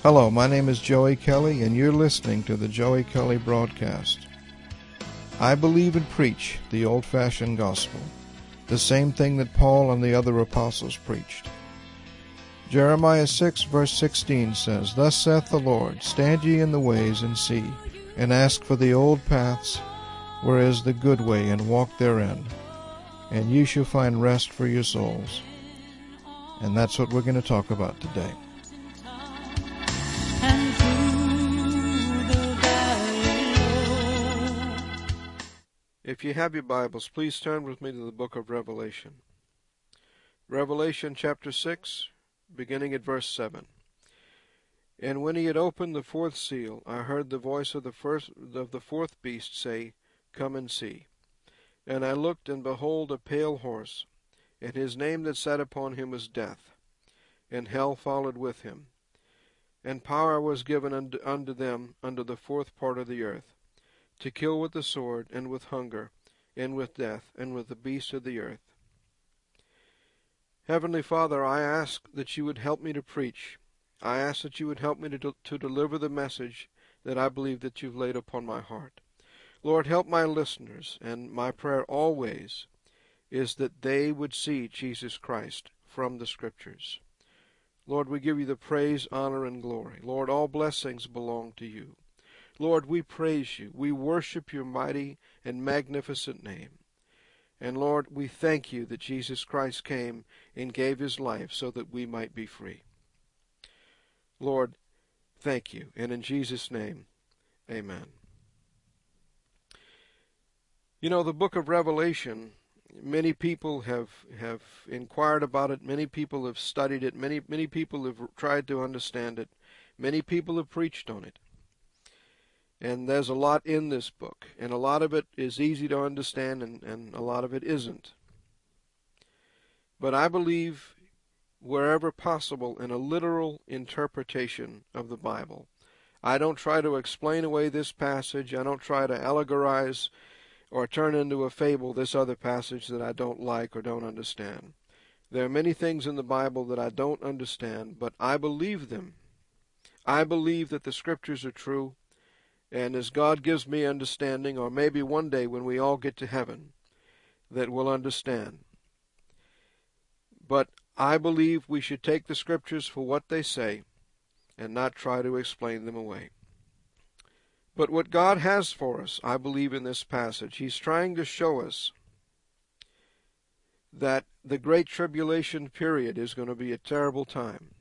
Hello, my name is Joey Kelly, and you're listening to the Joey Kelly Broadcast. I believe and preach the old-fashioned gospel, the same thing that Paul and the other apostles preached. Jeremiah 6, verse 16 says, "Thus saith the Lord, stand ye in the ways and see, and ask for the old paths, where is the good way, and walk therein, and you shall find rest for your souls." And that's what we're going to talk about today. If you have your Bibles, please turn with me to the book of Revelation. Revelation chapter 6, beginning at verse 7. "And when he had opened the fourth seal, I heard the voice of the fourth beast say, Come and see. And I looked, and behold, a pale horse, and his name that sat upon him was Death, and hell followed with him. And power was given unto them under the fourth part of the earth, to kill with the sword, and with hunger, and with death, and with the beasts of the earth." Heavenly Father, I ask that you would help me to preach. I ask that you would help me to deliver the message that I believe that you've laid upon my heart. Lord, help my listeners, and my prayer always is that they would see Jesus Christ from the Scriptures. Lord, we give you the praise, honor, and glory. Lord, all blessings belong to you. Lord, we praise you. We worship your mighty and magnificent name. And Lord, we thank you that Jesus Christ came and gave his life so that we might be free. Lord, thank you. And in Jesus' name, amen. You know, the book of Revelation, many people have inquired about it. Many people have studied it. Many people have tried to understand it. Many people have preached on it. And there's a lot in this book, and a lot of it is easy to understand, and a lot of it isn't. But I believe, wherever possible, in a literal interpretation of the Bible. I don't try to explain away this passage. I don't try to allegorize or turn into a fable this other passage that I don't like or don't understand. There are many things in the Bible that I don't understand, but I believe them. I believe that the Scriptures are true. And as God gives me understanding, or maybe one day when we all get to heaven, that we'll understand. But I believe we should take the Scriptures for what they say and not try to explain them away. But what God has for us, I believe in this passage, he's trying to show us that the Great Tribulation period is going to be a terrible time.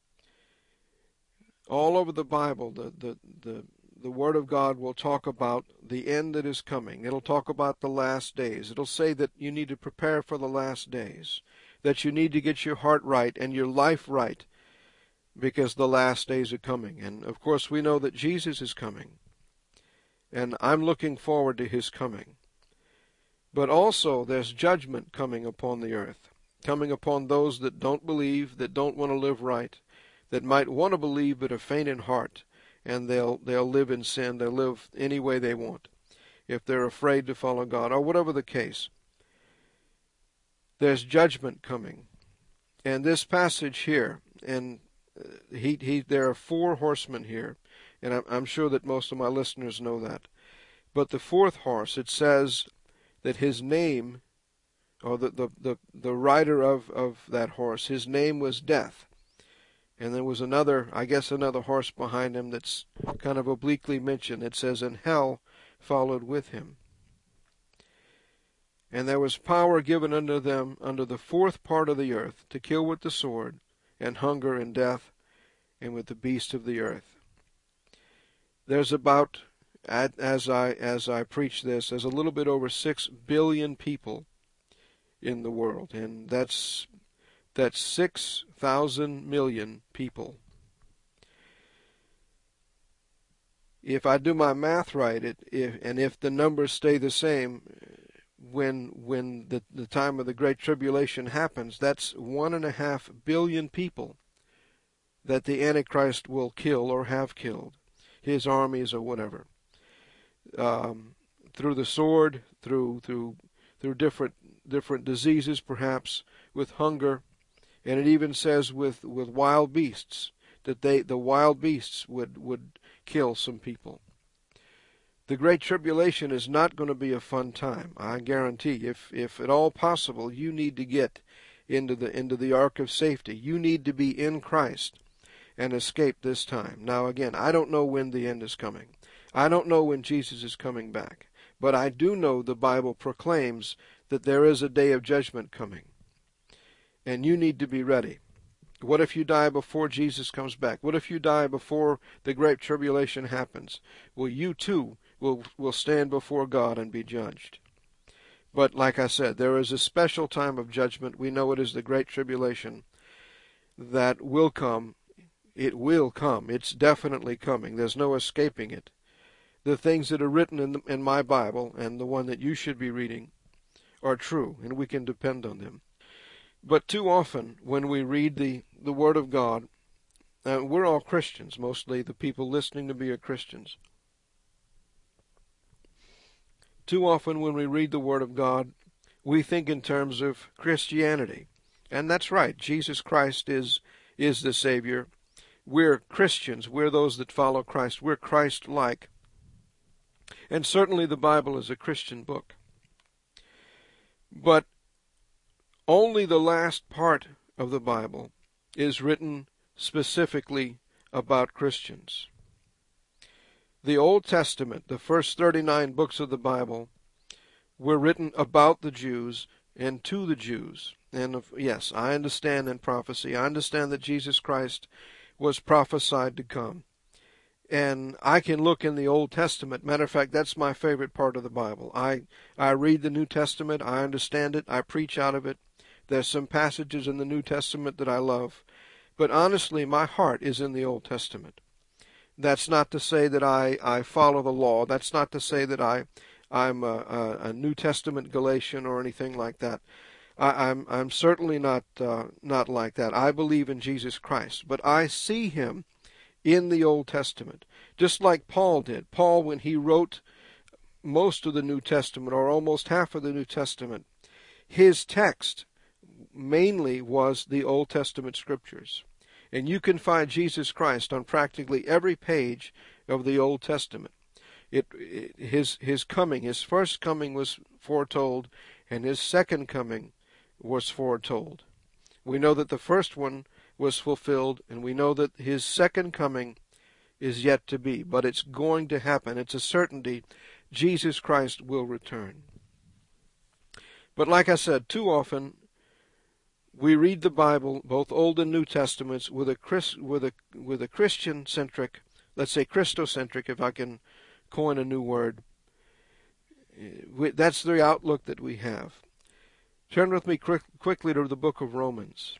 All over the Bible, the Word of God will talk about the end that is coming. It'll talk about the last days. It'll say that you need to prepare for the last days, that you need to get your heart right and your life right, because the last days are coming. And, of course, we know that Jesus is coming, and I'm looking forward to his coming. But also there's judgment coming upon the earth, coming upon those that don't believe, that don't want to live right, that might want to believe but are faint in heart. And they'll live in sin. They'll live any way they want, if they're afraid to follow God, or whatever the case. There's judgment coming. And this passage here, and there are four horsemen here, and I'm sure that most of my listeners know that. But the fourth horse, it says that his name, or the rider of that horse, his name was Death. And there was another horse behind him that's kind of obliquely mentioned. It says, and hell followed with him. And there was power given unto them under the fourth part of the earth, to kill with the sword, and hunger, and death, and with the beasts of the earth. There's about, as I preach this, there's a little bit over 6 billion people in the world, and that's 6,000 million people. If I do my math right, if the numbers stay the same, when the time of the Great Tribulation happens, that's 1.5 billion people that the Antichrist will kill or have killed, his armies or whatever, through the sword, through different diseases, perhaps with hunger. And it even says with wild beasts. that the wild beasts would kill some people. The Great Tribulation is not going to be a fun time, I guarantee. If at all possible, you need to get into the ark of safety. You need to be in Christ and escape this time. Now again, I don't know when the end is coming. I don't know when Jesus is coming back. But I do know the Bible proclaims that there is a day of judgment coming. And you need to be ready. What if you die before Jesus comes back? What if you die before the Great Tribulation happens? Well, you too will stand before God and be judged. But like I said, there is a special time of judgment. We know it is the Great Tribulation that will come. It will come. It's definitely coming. There's no escaping it. The things that are written in my Bible and the one that you should be reading are true, and we can depend on them. But too often when we read the Word of God, we're all Christians. Mostly the people listening to me are Christians. Too often when we read the Word of God, we think in terms of Christianity. And that's right. Jesus Christ is the Savior. We're Christians. We're those that follow Christ. We're Christ-like. And certainly the Bible is a Christian book. But only the last part of the Bible is written specifically about Christians. The Old Testament, the first 39 books of the Bible, were written about the Jews and to the Jews. And yes, I understand in prophecy. I understand that Jesus Christ was prophesied to come. And I can look in the Old Testament. Matter of fact, that's my favorite part of the Bible. I read the New Testament. I understand it. I preach out of it. There's some passages in the New Testament that I love. But honestly, my heart is in the Old Testament. That's not to say that I follow the law. That's not to say that I'm a New Testament Galatian or anything like that. I'm certainly not like that. I believe in Jesus Christ. But I see him in the Old Testament, just like Paul did. Paul, when he wrote most of the New Testament, or almost half of the New Testament, his text mainly was the Old Testament scriptures. And you can find Jesus Christ on practically every page of the Old Testament. His coming, his first coming was foretold, and his second coming was foretold. We know that the first one was fulfilled, and we know that his second coming is yet to be, but it's going to happen. It's a certainty. Jesus Christ will return. But like I said, too often we read the Bible, both Old and New Testaments, with a Christian-centric, let's say Christocentric, if I can coin a new word. That's the outlook that we have. Turn with me quickly to the book of Romans.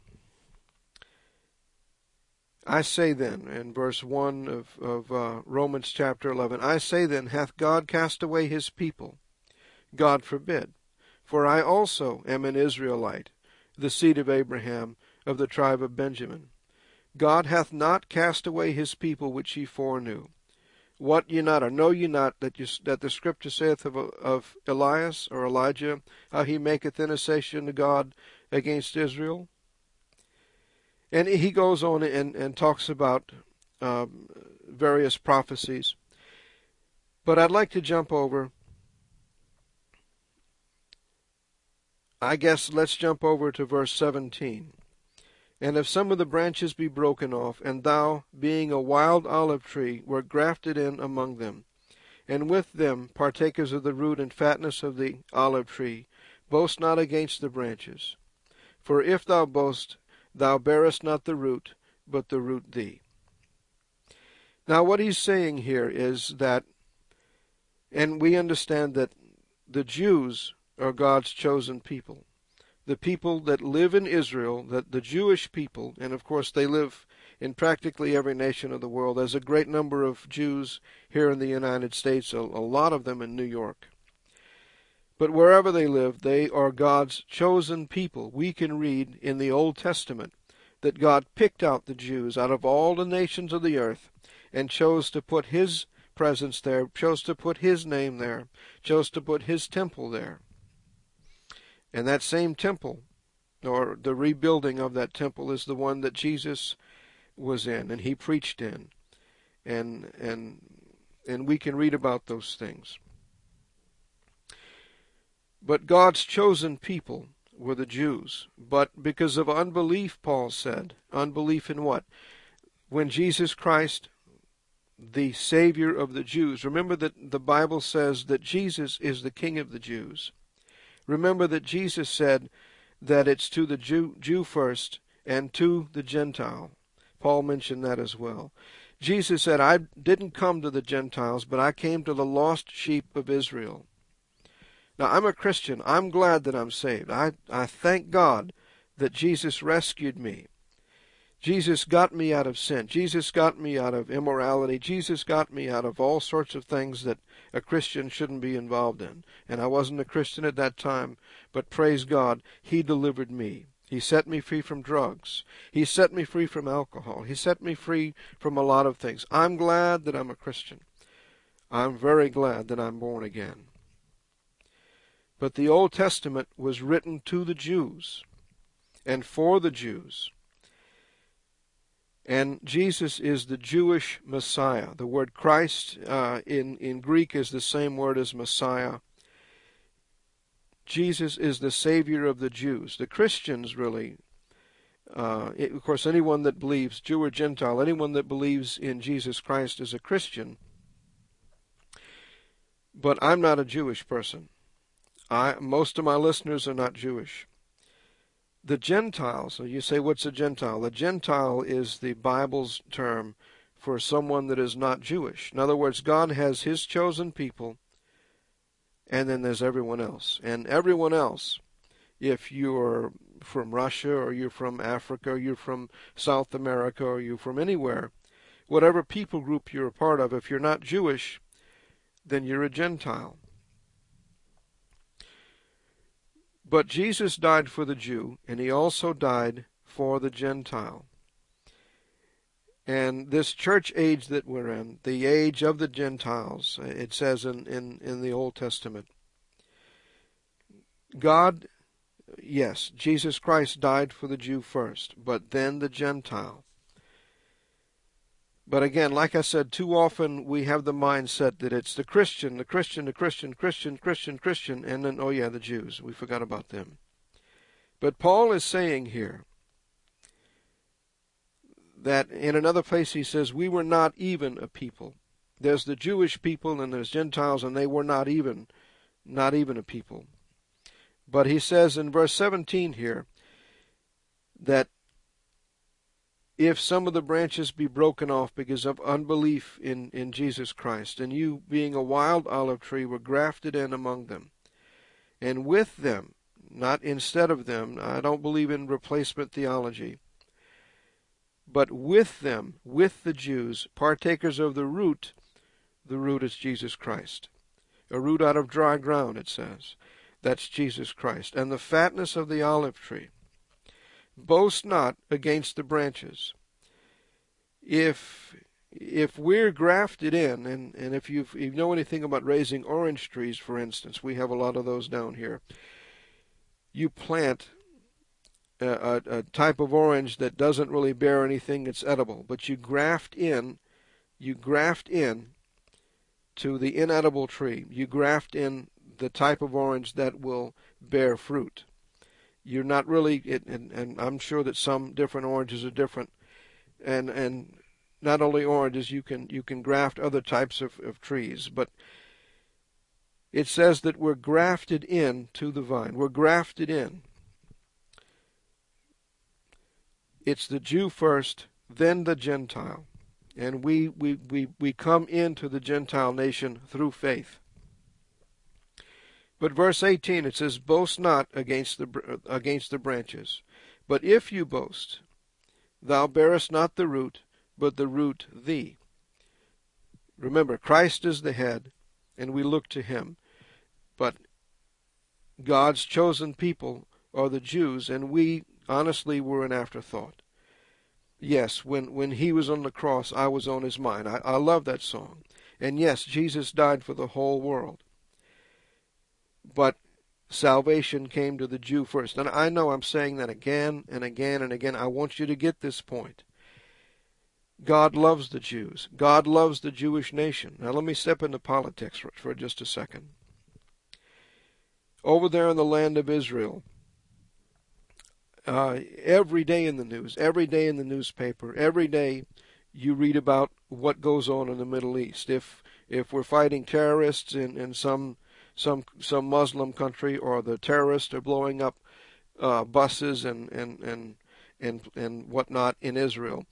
I say then, in verse 1 of Romans chapter 11, I say then, hath God cast away his people? God forbid. For I also am an Israelite, the seed of Abraham, of the tribe of Benjamin. God hath not cast away his people which he foreknew. What ye not, or know ye not, that the Scripture saith of Elias, or Elijah, how he maketh intercession to God against Israel? And he goes on and talks about various prophecies. But I'd like to jump over. I guess let's jump over to verse 17. And if some of the branches be broken off, and thou, being a wild olive tree, were grafted in among them, and with them partakers of the root and fatness of the olive tree, boast not against the branches. For if thou boast, thou bearest not the root, but the root thee. Now what he's saying here is that, and we understand that the Jews are God's chosen people. The people that live in Israel, that the Jewish people, and of course they live in practically every nation of the world. There's a great number of Jews here in the United States, a lot of them in New York. But wherever they live, they are God's chosen people. We can read in the Old Testament that God picked out the Jews out of all the nations of the earth and chose to put his presence there, chose to put his name there, chose to put his temple there. And that same temple, or the rebuilding of that temple, is the one that Jesus was in and he preached in, and we can read about those things. But God's chosen people were the Jews. But because of unbelief, Paul said, unbelief in what? When Jesus Christ, the Savior of the Jews, remember that the Bible says that Jesus is the King of the Jews. Remember that Jesus said that it's to the Jew first and to the Gentile. Paul mentioned that as well. Jesus said, I didn't come to the Gentiles, but I came to the lost sheep of Israel. Now, I'm a Christian. I'm glad that I'm saved. I thank God that Jesus rescued me. Jesus got me out of sin. Jesus got me out of immorality. Jesus got me out of all sorts of things that a Christian shouldn't be involved in. And I wasn't a Christian at that time, but praise God, He delivered me. He set me free from drugs. He set me free from alcohol. He set me free from a lot of things. I'm glad that I'm a Christian. I'm very glad that I'm born again. But the Old Testament was written to the Jews and for the Jews. And Jesus is the Jewish Messiah. The word Christ in Greek is the same word as Messiah. Jesus is the Savior of the Jews. The Christians really, of course, anyone that believes, Jew or Gentile, anyone that believes in Jesus Christ is a Christian. But I'm not a Jewish person. Most of my listeners are not Jewish. The Gentiles, so you say, what's a Gentile? A Gentile is the Bible's term for someone that is not Jewish. In other words, God has His chosen people, and then there's everyone else. And everyone else, if you're from Russia, or you're from Africa, or you're from South America, or you're from anywhere, whatever people group you're a part of, if you're not Jewish, then you're a Gentile. But Jesus died for the Jew, and He also died for the Gentile. And this church age that we're in, the age of the Gentiles, it says in the Old Testament, God, yes, Jesus Christ died for the Jew first, but then the Gentile. But again, like I said, too often we have the mindset that it's the Christian, and then, oh yeah, the Jews. We forgot about them. But Paul is saying here that in another place he says, we were not even a people. There's the Jewish people and there's Gentiles, and they were not even a people. But he says in verse 17 here that if some of the branches be broken off because of unbelief in Jesus Christ, and you, being a wild olive tree, were grafted in among them, and with them, not instead of them, I don't believe in replacement theology, but with them, with the Jews, partakers of the root is Jesus Christ. A root out of dry ground, it says. That's Jesus Christ. And the fatness of the olive tree. Boast not against the branches. If we're grafted in, and if you know anything about raising orange trees, for instance, we have a lot of those down here. You plant a type of orange that doesn't really bear anything that's edible, but you graft in to the inedible tree. You graft in the type of orange that will bear fruit. You're not really, and I'm sure that some different oranges are different, and not only oranges, you can graft other types of trees, but it says that we're grafted in to the vine. We're grafted in. It's the Jew first, then the Gentile, and we come into the Gentile nation through faith. But verse 18, it says, boast not against the branches. But if you boast, thou bearest not the root, but the root thee. Remember, Christ is the head, and we look to Him. But God's chosen people are the Jews, and we honestly were an afterthought. Yes, when He was on the cross, I was on His mind. I love that song. And yes, Jesus died for the whole world. But salvation came to the Jew first. And I know I'm saying that again and again and again. I want you to get this point. God loves the Jews. God loves the Jewish nation. Now let me step into politics for just a second. Over there in the land of Israel, every day in the news, every day in the newspaper, every day you read about what goes on in the Middle East. If we're fighting terrorists in some Muslim country, or the terrorists are blowing up buses and whatnot in Israel,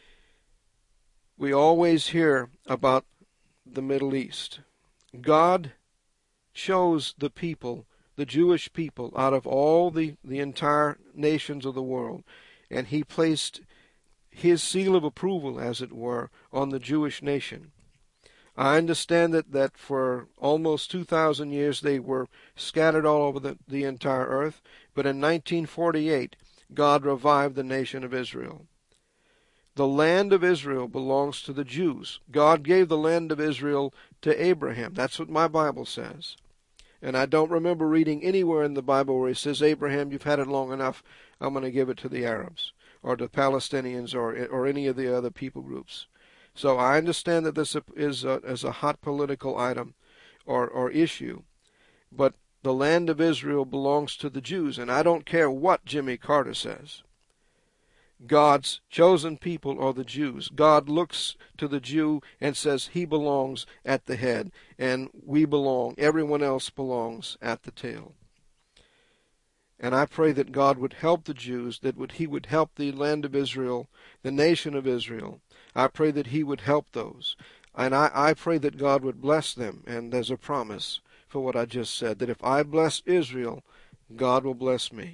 we always hear about the Middle East. God chose the people, the Jewish people, out of all the entire nations of the world, and He placed His seal of approval, as it were, on the Jewish nation. I understand that for almost 2,000 years they were scattered all over the entire earth, but in 1948 God revived the nation of Israel. The land of Israel belongs to the Jews. God gave the land of Israel to Abraham. That's what my Bible says. And I don't remember reading anywhere in the Bible where He says, Abraham, you've had it long enough, I'm going to give it to the Arabs, or the Palestinians, or any of the other people groups. So I understand that this is a hot political item or issue, but the land of Israel belongs to the Jews, and I don't care what Jimmy Carter says. God's chosen people are the Jews. God looks to the Jew and says he belongs at the head, and we belong, everyone else belongs at the tail. And I pray that God would help the Jews, He would help the land of Israel, the nation of Israel. I pray that He would help those. And I pray that God would bless them. And there's a promise for what I just said, that if I bless Israel, God will bless me.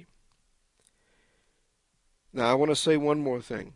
Now I want to say one more thing.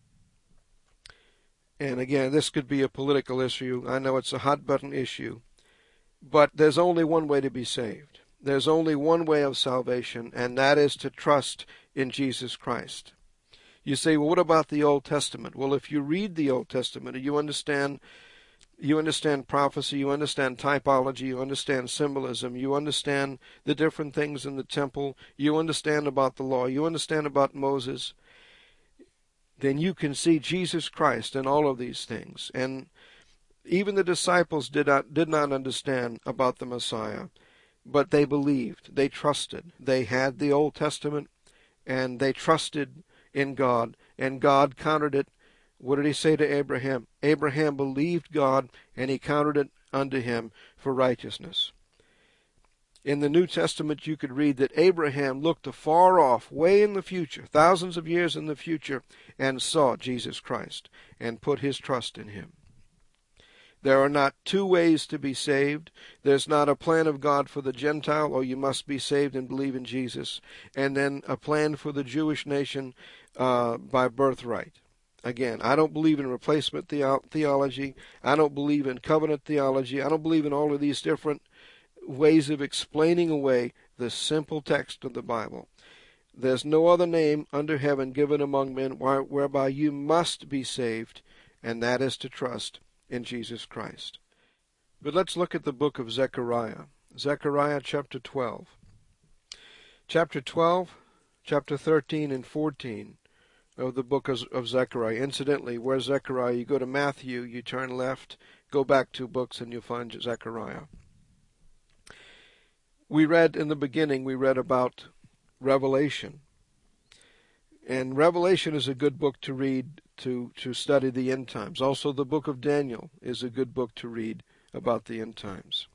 And again, this could be a political issue. I know it's a hot button issue. But there's only one way to be saved. There's only one way of salvation, and that is to trust in Jesus Christ. You say, well, what about the Old Testament? Well, if you read the Old Testament, you understand prophecy, you understand typology, you understand symbolism, you understand the different things in the temple, you understand about the law, you understand about Moses, then you can see Jesus Christ in all of these things. And even the disciples did not understand about the Messiah, but they believed, they trusted. They had the Old Testament, and they trusted in God, and God counted it. What did He say to Abraham? Abraham believed God, and He counted it unto him for righteousness. In the New Testament, you could read that Abraham looked afar off, way in the future, thousands of years in the future, and saw Jesus Christ, and put his trust in Him. There are not two ways to be saved. There's not a plan of God for the Gentile, or you must be saved and believe in Jesus, and then a plan for the Jewish nation by birthright. Again, I don't believe in replacement theology. I don't believe in covenant theology. I don't believe in all of these different ways of explaining away the simple text of the Bible. There's no other name under heaven given among men whereby you must be saved, and that is to trust in Jesus Christ. But let's look at the book of Zechariah. Zechariah chapter 12. Chapter 12, chapter 13 and 14 of the book of Zechariah. Incidentally, where's Zechariah? You go to Matthew, you turn left, go back 2 books, and you'll find Zechariah. We read in the beginning, we read about Revelation. And Revelation is a good book to read to study the end times. Also, the book of Daniel is a good book to read about the end times.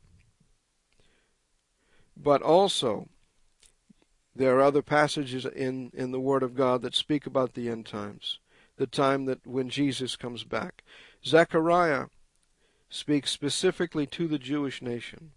But also, there are other passages in the Word of God that speak about the end times, the time that when Jesus comes back. Zechariah speaks specifically to the Jewish nation.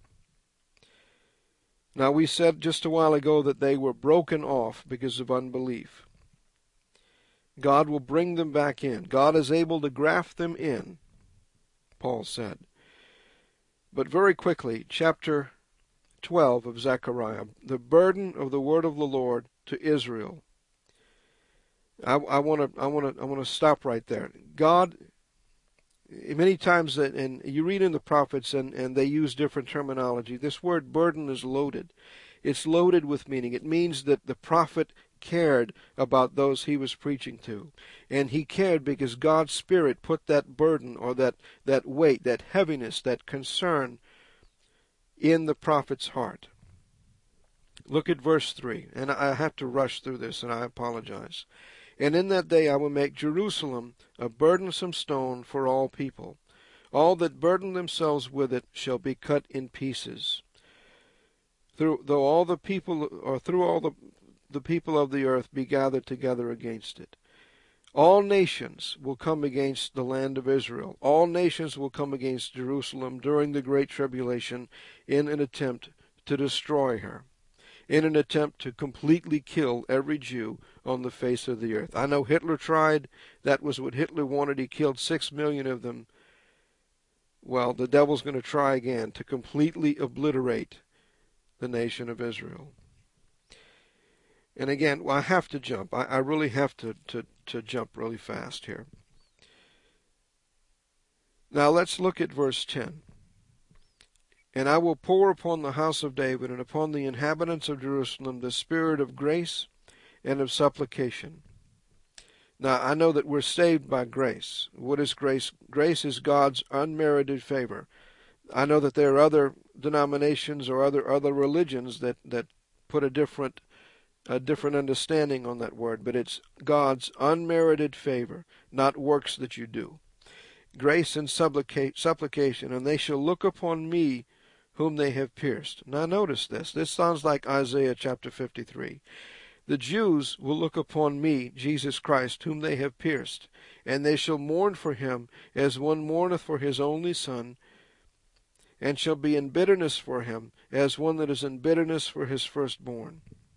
Now, we said just a while ago that they were broken off because of unbelief. God will bring them back in. God is able to graft them in, Paul said. But very quickly, chapter 12 of Zechariah, the burden of the word of the Lord to Israel. I want to stop right there. God, many times, and you read in the prophets, and they use different terminology. This word burden is loaded. It's loaded with meaning. It means that the prophet cared about those he was preaching to. And he cared because God's Spirit put that burden or that weight, that heaviness, that concern in the prophet's heart. Look at verse 3, and I have to rush through this, and I apologize. And in that day I will make Jerusalem a burdensome stone for all people. All that burden themselves with it shall be cut in pieces. Through all the people of the earth be gathered together against it. All nations will come against the land of Israel. All nations will come against Jerusalem during the Great Tribulation in an attempt to destroy her, in an attempt to completely kill every Jew on the face of the earth. I know Hitler tried. That was what Hitler wanted. He killed 6 million of them. Well, the devil's going to try again to completely obliterate the nation of Israel. And again, I have to jump. I really have to jump really fast here. Now let's look at verse 10. And I will pour upon the house of David and upon the inhabitants of Jerusalem the spirit of grace and of supplication. Now, I know that we're saved by grace. What is grace? Grace is God's unmerited favor. I know that there are other denominations or other religions that put a different understanding on that word, but it's God's unmerited favor, not works that you do. Grace and supplication, and they shall look upon me whom they have pierced. Now notice this. This sounds like Isaiah chapter 53. The Jews will look upon me, Jesus Christ, whom they have pierced, and they shall mourn for him as one mourneth for his only son, and shall be in bitterness for him as one that is in bitterness for his firstborn.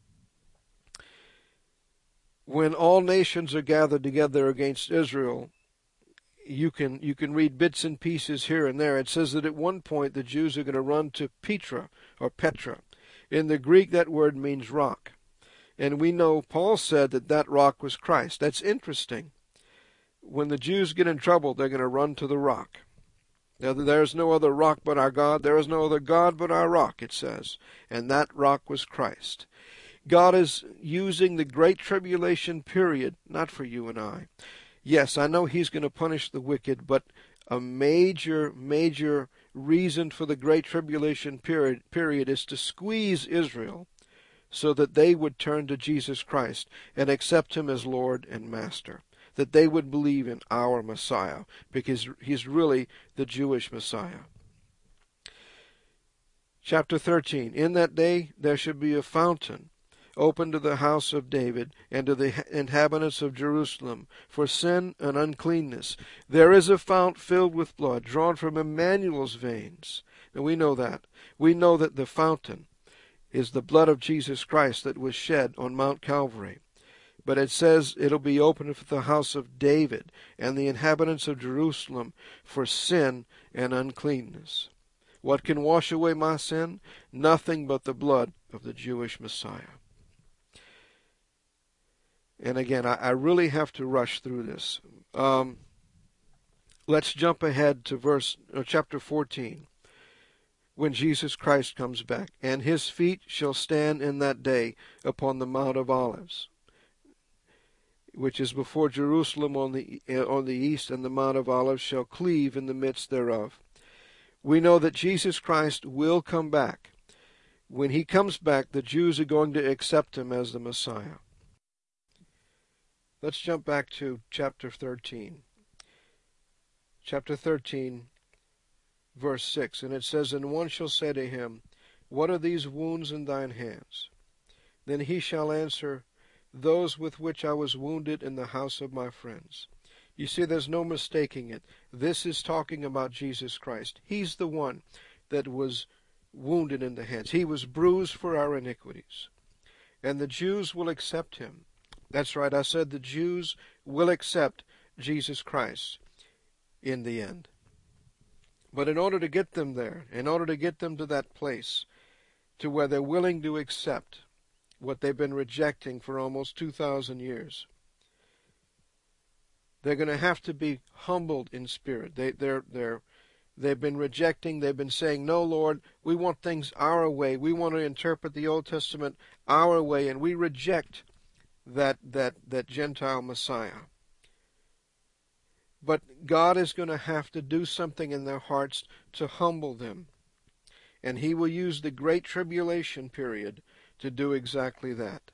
When all nations are gathered together against Israel, you can read bits and pieces here and there. It says that at one point the Jews are going to run to Petra or Petra. In the Greek, that word means rock. And we know Paul said that rock was Christ. That's interesting. When the Jews get in trouble, they're going to run to the rock. Now, there is no other rock but our God. There is no other God but our rock, it says. And that rock was Christ. God is using the Great Tribulation period, not for you and I. Yes, I know he's going to punish the wicked, but a major reason for the Great Tribulation period is to squeeze Israel so that they would turn to Jesus Christ and accept him as Lord and Master, that they would believe in our Messiah, because he's really the Jewish Messiah. Chapter 13, in that day there shall be a fountain open to the house of David and to the inhabitants of Jerusalem for sin and uncleanness. There is a fount filled with blood drawn from Emmanuel's veins. And we know that. We know that the fountain is the blood of Jesus Christ that was shed on Mount Calvary. But it says it'll be open for the house of David and the inhabitants of Jerusalem for sin and uncleanness. What can wash away my sin? Nothing but the blood of the Jewish Messiah. And again, I really have to rush through this. Let's jump ahead to chapter 14. When Jesus Christ comes back, and his feet shall stand in that day upon the Mount of Olives, which is before Jerusalem on the east, and the Mount of Olives shall cleave in the midst thereof. We know that Jesus Christ will come back. When he comes back, the Jews are going to accept him as the Messiah. Let's jump back to chapter 13. Chapter 13, verse 6, and it says, And one shall say to him, What are these wounds in thine hands? Then he shall answer, Those with which I was wounded in the house of my friends. You see, there's no mistaking it. This is talking about Jesus Christ. He's the one that was wounded in the hands. He was bruised for our iniquities. And the Jews will accept him. That's right, I said the Jews will accept Jesus Christ in the end. But in order to get them there, in order to get them to that place, to where they're willing to accept what they've been rejecting for almost 2,000 years, they're going to have to be humbled in spirit. They've been rejecting, they've been saying, No, Lord, we want things our way. We want to interpret the Old Testament our way, and we reject that Gentile Messiah. But God is going to have to do something in their hearts to humble them. And he will use the Great Tribulation period to do exactly that.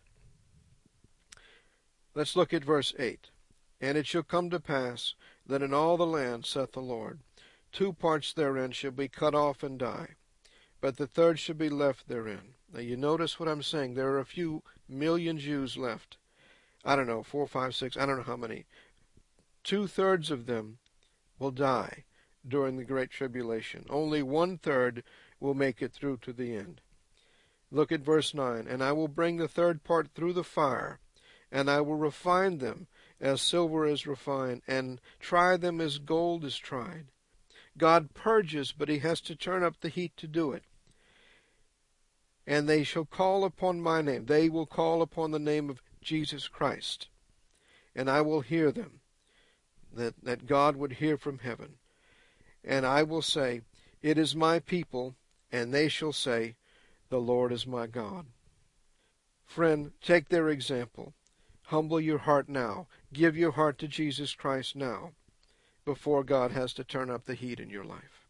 Let's look at verse 8. And it shall come to pass that in all the land, saith the Lord, 2 parts therein shall be cut off and die, but the third shall be left therein. Now you notice what I'm saying. There are a few million Jews left. I don't know, 4, 5, 6, I don't know how many. 2/3 of them will die during the Great Tribulation. Only 1/3 will make it through to the end. Look at verse 9. And I will bring the third part through the fire, and I will refine them as silver is refined, and try them as gold is tried. God purges, but he has to turn up the heat to do it. And they shall call upon my name. They will call upon the name of Jesus Christ, and I will hear them. That God would hear from heaven. And I will say, it is my people, and they shall say, the Lord is my God. Friend, take their example. Humble your heart now. Give your heart to Jesus Christ now, before God has to turn up the heat in your life.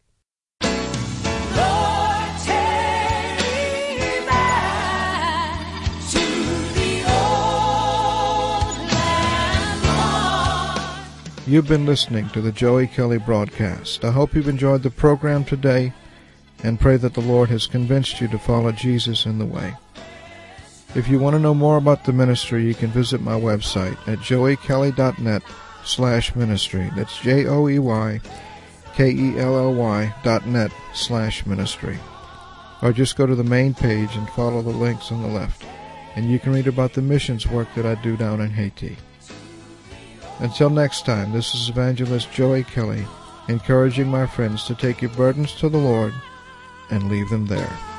Lord, take me back to the old land, Lord. You've been listening to the Joey Kelly broadcast. I hope you've enjoyed the program today and pray that the Lord has convinced you to follow Jesus in the way. If you want to know more about the ministry, you can visit my website at joeykelly.net/ministry. That's joeykelly.net/ministry. Or just go to the main page and follow the links on the left, and you can read about the missions work that I do down in Haiti. Until next time, this is Evangelist Joey Kelly, encouraging my friends to take your burdens to the Lord and leave them there.